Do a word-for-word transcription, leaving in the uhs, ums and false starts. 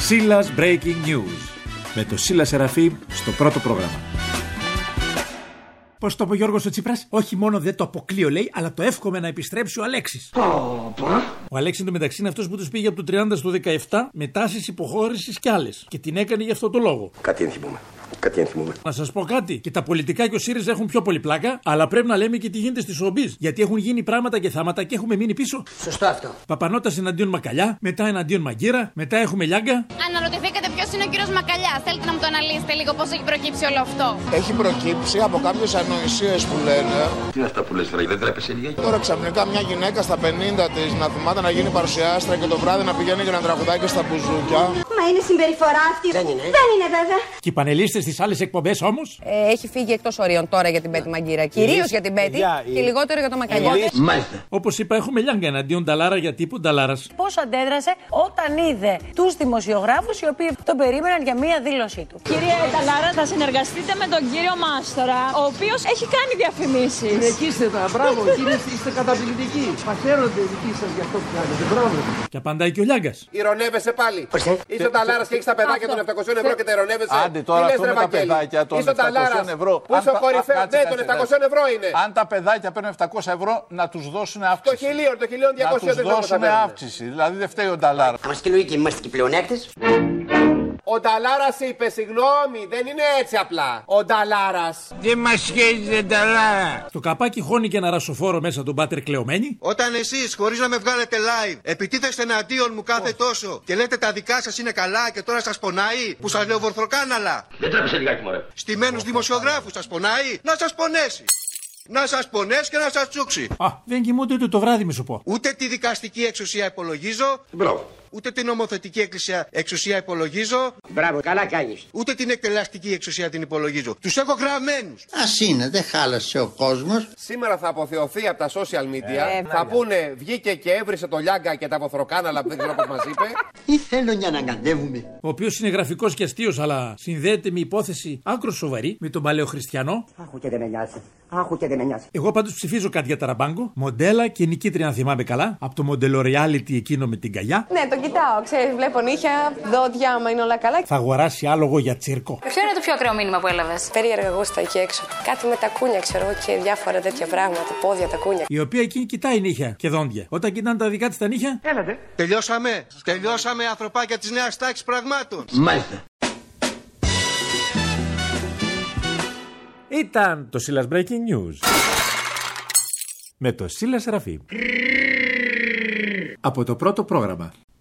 Σίλας Breaking News. Με το Σίλα Σεραφείμ στο πρώτο πρόγραμμα. Πώς το είπε ο Γιώργος ο Τσίπρας? Όχι μόνο δεν το αποκλείω, λέει, αλλά το εύχομαι να επιστρέψει ο Αλέξης. Ο Αλέξης εντωμεταξύ είναι αυτός που τους πήγε από το τριάντα στο δεκαεπτά με τάσεις υποχώρησης κι άλλες. Και την έκανε γι' αυτό το λόγο. Κάτι ενθυμούμε. Κάτι ενθυμούμε. Να σας πω κάτι. Και τα πολιτικά και ο ΣΥΡΙΖΑ έχουν πιο πολύ πλάκα, αλλά πρέπει να λέμε και τι γίνεται στη showbiz. Γιατί έχουν γίνει πράγματα και θάματα και έχουμε μείνει πίσω. Σωστό αυτό. Παπανώτας εναντίον Μακαλιά, μετά εναντίον Μαγκύρα, μετά έχουμε Λιάγκα. Αναρωτηθήκατε ποιος είναι ο κύριος Μακαλιάς? Θέλετε να μου το αναλύσετε λίγο πώς έχει προκύψει όλο αυτό? Έχει προκύψει από κάποιες ανοησίες που λένε. Τι είναι αυτά που λες, βρε, δεν τρέπεσαι λιγάκι? Τώρα ξαφνικά μια γυναίκα στα πενήντα της να θυμάται να γίνει παρουσιάστρια και το βράδυ να πηγαίνει και να τραγουδάει και στα μπουζούκια. Μα είναι συμπεριφορά αυτή? Δεν είναι. Δεν είναι βέβαια. Και οι πανελίστες στις άλλες εκπομπές όμως. Ε, έχει φύγει εκτός ορίων τώρα για την Πέτη Μαγκύρα. Κυρίως για την Πέτη και λιγότερο για το Μακαλιά. Μάλιστα. Όπως είπα, έχουμε Λιάγκα εναντίον Νταλάρα για τύπου Νταλάρας. Πώς αντέδρασε όταν είδε τους δημοσιογράφους οι οποίοι τον περίμεναν για μία δήλωσή του. Κύριε Νταλάρα, θα συνεργαστείτε με τον κύριο Μάστορα, ο οποίος έχει κάνει διαφημίσεις. Συνεχίστε τα, μπράβο, κύριε, είστε καταπληκτικοί. Παχαίρονται οι δικοί σας για αυτό που κάνετε, μπράβο. Και απαντάει και ο Λιάγκας. Ηρωνεύεσαι πάλι. Είσαι ο Νταλάρας και έχεις τα παιδάκια των επτακοσίων ευρώ και τα ηρωνεύεσαι. Άντε τώρα αυτό με τα παιδάκια των επτακοσίων ευρώ. Πού είσαι ο κορυφαίος? Ναι, των επτακοσίων ευρώ είναι. Αν τα παιδάκια παίρνουν επτακόσια ευρώ, να τους δώσουν αύξηση. Το χιλίον, το χιλίον διακόσια να τους δώσουν αύξηση. Δηλαδή δεν φταίει ο Νταλάρας. Είμαστε και λογικοί, είμαστε και πλεονέκτες. Ο Νταλάρας είπε, συγγνώμη, δεν είναι έτσι απλά. Ο Νταλάρας. Δεν μας σχέδιζε Νταλάρα. Στο καπάκι χώνει και ένα ρασοφόρο μέσα τον πάτερ κλεωμένη. Όταν εσείς, χωρίς να με βγάλετε live, επιτίθεστε εναντίον μου κάθε oh. τόσο και λέτε τα δικά σας είναι καλά και τώρα σας πονάει που σας λέω βορθροκάναλα. Δεν τρέπεσαι λιγάκι, μωρέ. Στημένους δημοσιογράφους σας πονάει, να σας πονέσει. Να σας πονέσει και να σας τσούξει. Α, δεν κοιμούνται ούτε το βράδυ, μη σου πω. Ούτε τη δικαστική εξουσία υπολογίζω. Μπράβο. Ούτε την νομοθετική εξουσία, εξουσία υπολογίζω. Μπράβο, καλά κάνεις. Ούτε την εκτελεστική εξουσία την υπολογίζω. Τους έχω γραμμένους. Ας είναι, δεν χάλασε ο κόσμος. Σήμερα θα αποθεωθεί από τα social media. Ε, θα πούνε, βγήκε και έβρισε το Λιάγκα και τα βοθροκάναλα που δεν ξέρω πώς μας είπε. Ή θέλω για να ανακατεύουμε. Ο οποίος είναι γραφικός και αστείος, αλλά συνδέεται με υπόθεση άκρο σοβαρή με τον παλαιοχριστιανό. Άχου και δεν με νοιάζει. Άχου και δεν με νοιάζει. Εγώ πάντως ψηφίζω κάτι για Ταραμπάγκο. Μοντέλα και νικήτρια, αν θυμάμαι καλά. Από το μοντέλο reality εκείνο με την καγιά. Ναι, το κοιτάω. Ξέρεις, βλέπω νύχια, δόντια, άμα είναι όλα καλά. Θα αγοράσει άλογο για τσίρκο. Ποιο είναι το πιο ακραίο μήνυμα που έλαβες? Περίεργα γούστα εκεί έξω. Κάτι με τα κούνια, ξέρω εγώ, και διάφορα τέτοια πράγματα. Πόδια, τα κούνια. Η οποία εκείνη κοιτάει νύχια και δόντια. Όταν κοιτάνε τα δικά της τα νύχια. Έλατε. Τελειώσαμε. Τελειώσαμε, ανθρωπάκια της νέας τάξης πραγμάτων. Μάλιστα. Ήταν το Σίλας Breaking News. Με το Σίλα Σεραφείμ. Από το πρώτο πρόγραμμα.